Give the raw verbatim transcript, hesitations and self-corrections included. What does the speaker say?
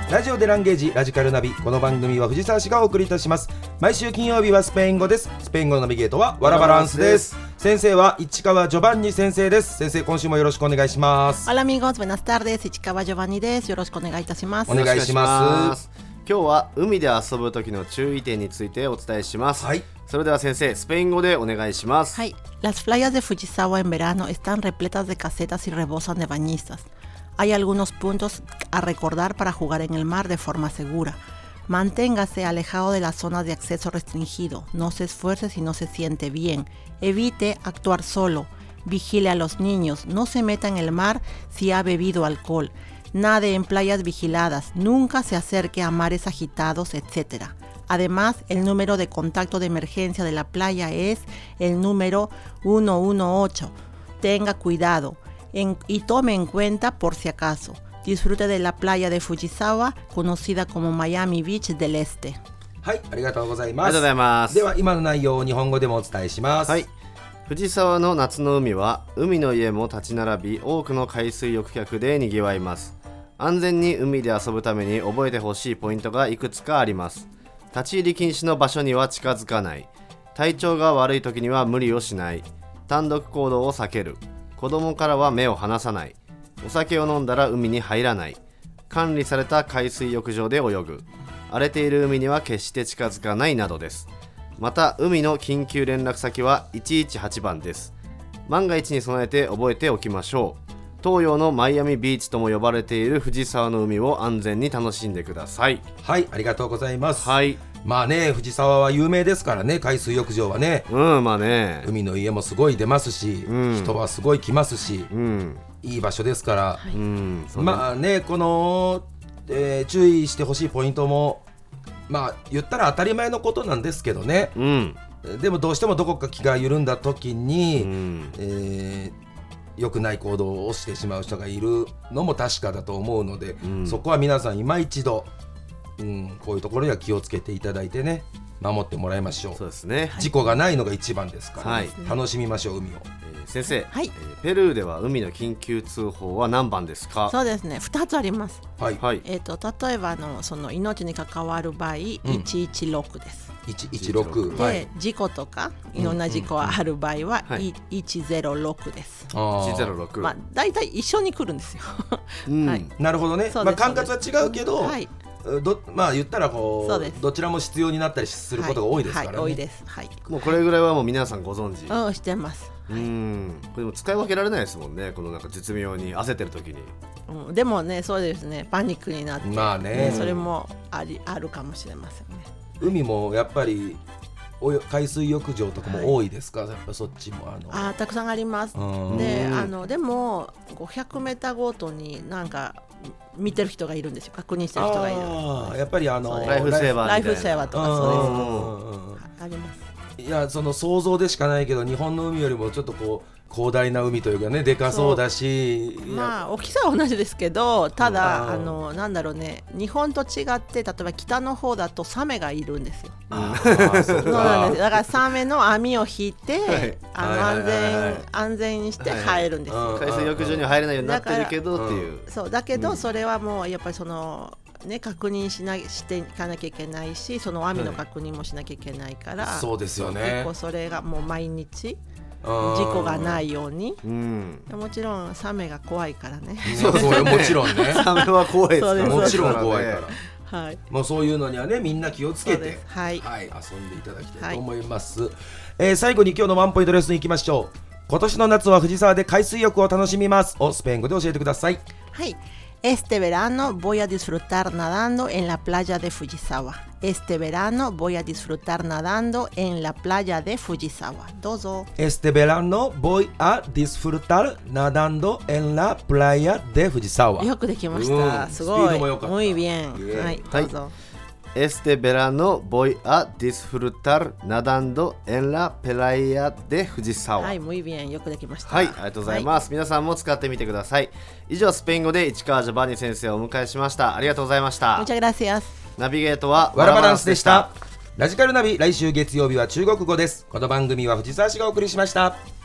ラジオでランゲージラジカルナビ、この番組は藤沢市がお送りいたします。毎週金曜日はスペイン語です。スペイン語のナビゲートはワラバランスです。先生は市川ジョバンニ先生です。先生、今週もよろしくお願いします。 Hola amigos, buenas tardes. 市川ジョバンニです。よろしくお願いいたします。 お願いします。 今日は海で遊ぶ時の注意点についてお伝えします。はい、それでは先生、スペイン語でお願いします。 はい、Las playas de Fujisawa en verano están repletas de casetas y rebosan de bañistas. Hay algunos puntos a recordar para jugar en el mar de forma segura. Manténgase alejado de las zonas de acceso restringido. No se esfuerce si no se siente bien. Evite actuar solo. Vigile a los niños. No se meta en el mar si ha bebido alcohol. Nade en playas vigiladas. Nunca se acerque a mares agitados, etcétera. Además, el número de contacto de emergencia de la playa es el número ciento dieciocho. Tenga cuidado.En, y tome en cuenta por si acaso. Disfrute de la playa de Fujisawa, conocida como Miami Beach del Este. はい、ありがとうございます。 ありがとうございます。 では今の内容を日本語でもお伝えします。 はい、藤沢の夏の海は海の家も立ち並び、多くの海水浴客でにぎわいます。安全に海で遊ぶために覚えてほしいポイントがいくつかあります。立ち入り禁止の場所には近づかない。体調が悪い時には無理をしない。単独行動を避ける。子供からは目を離さない。お酒を飲んだら海に入らない。管理された海水浴場で泳ぐ。荒れている海には決して近づかないなどです。また、海の緊急連絡先はいちいちはちばんです。万が一に備えて覚えておきましょう。東洋のマイアミビーチとも呼ばれている藤沢の海を安全に楽しんでください。 はい、ありがとうございます。 はい、 まあね、藤沢は有名ですからね、海水浴場はね。 うん、まあね、 海の家もすごい出ますし、うん、人はすごい来ますし、うん、いい場所ですから、はい、うん、そうね、まあね、この、えー、注意してほしいポイントもまあ言ったら当たり前のことなんですけどね、うん、でもどうしてもどこか気が緩んだ時に、うん、えー良くない行動をしてしまう人がいるのも確かだと思うので、うん、そこは皆さん今一度、うん、こういうところには気をつけていただいてね、守ってもらいましょう。 そうですね、 事故がないのが一番ですから、ね、 はい、 楽しみましょう海を。 えー、先生、 はい、 えー、ペルーでは海の緊急通報は何番ですか？ そうですね、ふたつあります。 はい、 えー、と例えばのその命に関わる場合、うん、いちいちろくです。 いちいちろくで、はい、事故とかいろんな事故がある場合は、うんうん、いちゼロろくです。 あいちゼロろく、 まあ、だいたい一緒に来るんですよ、 うん、はい、なるほどね、まあ、管轄は違うけど、はい、どまあ言ったらこうどちらも必要になったりすることが多いですからね。 はいはい、多いです、はい、 もうこれぐらいはもう皆さんご存知？ うん、してます。 うん、これでも使い分けられないですもんね、このなんか絶妙に焦ってる時に。 うん、でもね、そうですね、パニックになって、 まあね、 それもありあるかもしれませんね。 海もやっぱり海水浴場とかも多いですか？はい、やっぱそっちもあのあたくさんあります。で、あのでもごひゃくメーターごとになんか見てる人がいるんですよ、確認してる人がいる。 あやっぱりあのライフセーバーみたいな、 ライフセーバーとかそうです、あります。 いや、その想像でしかないけど、日本の海よりもちょっとこう広大な海というかね、でかそうだし、 まあ大きさは同じですけど、ただあのなんだろうね、日本と違って例えば北の方だとサメがいるんですよ。あそうなんです。だからサメの網を引いて、はい、あの安全安全にして入るんですよ。 はい、海水浴場には入れないようになってるけどっていう。 そうだけど、それはもうやっぱりそのね、確認しなしていかなきゃいけないし、その網の確認もしなきゃいけないから、はい、 そうですよね。 結構それがもう毎日事故がないように、うん、もちろんサメが怖いからね。 そうそうもちろんねサメは怖いですから、 もちろん怖いから、 はい、 もうそういうのにはね、みんな気をつけて、 はいはい、遊んでいただきたいと思います。はい、えー、最後に今日のワンポイントレッスンいきましょう。今年の夏は藤沢で海水浴を楽しみますをスペイン語で教えてください。 はい、Este verano voy a disfrutar nadando en la playa de Fujisawa. Este verano voy a disfrutar nadando en la playa de Fujisawa. どうぞ。 Este verano voy a disfrutar nadando en la playa de Fujisawa. よくできました。うん、すごい。 スピードも良かった。 Muy bien。はい、どうぞ。はい Este verano voy a disfrutar nadando en la playa de Fujisawa。 はい、muy bien、よくできました。 はい、ありがとうございます。はい、皆さんも使ってみてください。以上、スペイン語で市川ジョバンニ先生をお迎えしました。ありがとうございました。 Muchas gracias。 ナビゲートはワラバランスでした。ラジカルナビ、来週月曜日は中国語です。この番組は藤沢市がお送りしました。